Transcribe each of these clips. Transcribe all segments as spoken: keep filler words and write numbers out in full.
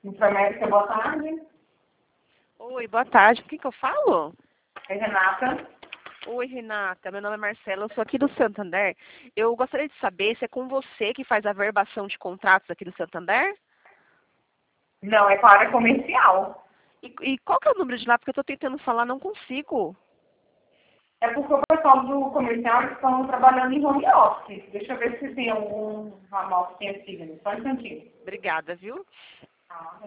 Inframérica, boa tarde. Oi, boa tarde. Com quem que eu falo? É Renata. Oi, Renata. Meu nome é Marcela, eu sou aqui do Santander. Eu gostaria de saber se é com você que faz a verbação de contratos aqui no Santander? Não, é com a área comercial. E, e qual que é o número de lá? Porque eu estou tentando falar, não consigo. É porque o pessoal do comercial estão trabalhando em home office. Deixa eu ver se tem algum ramal que tenha signo. Só um instantinho. Obrigada, viu? Ah,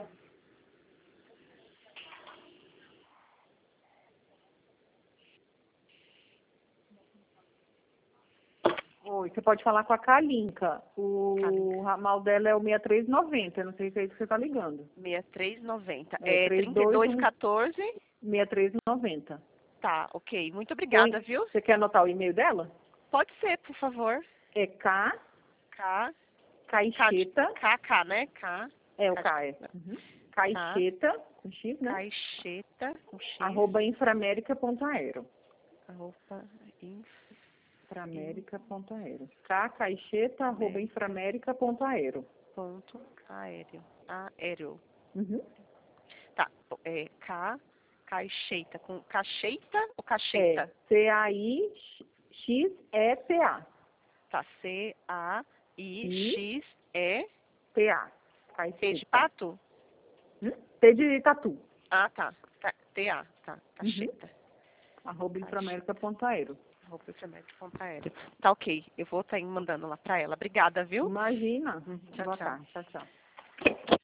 Oi, você pode falar com a Kalinka. O Kalinka. ramal dela é o sessenta e três noventa, não sei se é isso que você está ligando. sessenta e três noventa. É, É trinta e dois quatorze? sessenta e três noventa. Tá, ok. Muito obrigada, Oi, viu? você quer anotar o e-mail dela? Pode ser, por favor. É K, K. Caixeta, K, K, né? K. é o K, é. Uhum. Caixeta, com X, né? Caixeta, com X. Arroba inframérica.aero. Arroba inf. Inframérica.aero. K, caixeta, arroba inframérica.aero. Ponto aéreo. Aéreo. Uhum. Tá. É K, caixeta. Com caixeta ou É caixeta? C A I X E T A. Tá. C A I X E T A. P de pato? Hum? T de tatu. Ah, tá. Ca- T A. Tá. Caixeta. Arroba inframérica.aero. Arroba ponto aéreo. Tá, ok. Eu vou estar mandando lá pra ela. Obrigada, viu? Imagina. Uhum. Tchau, Boa tchau. tarde. Tchau, tchau.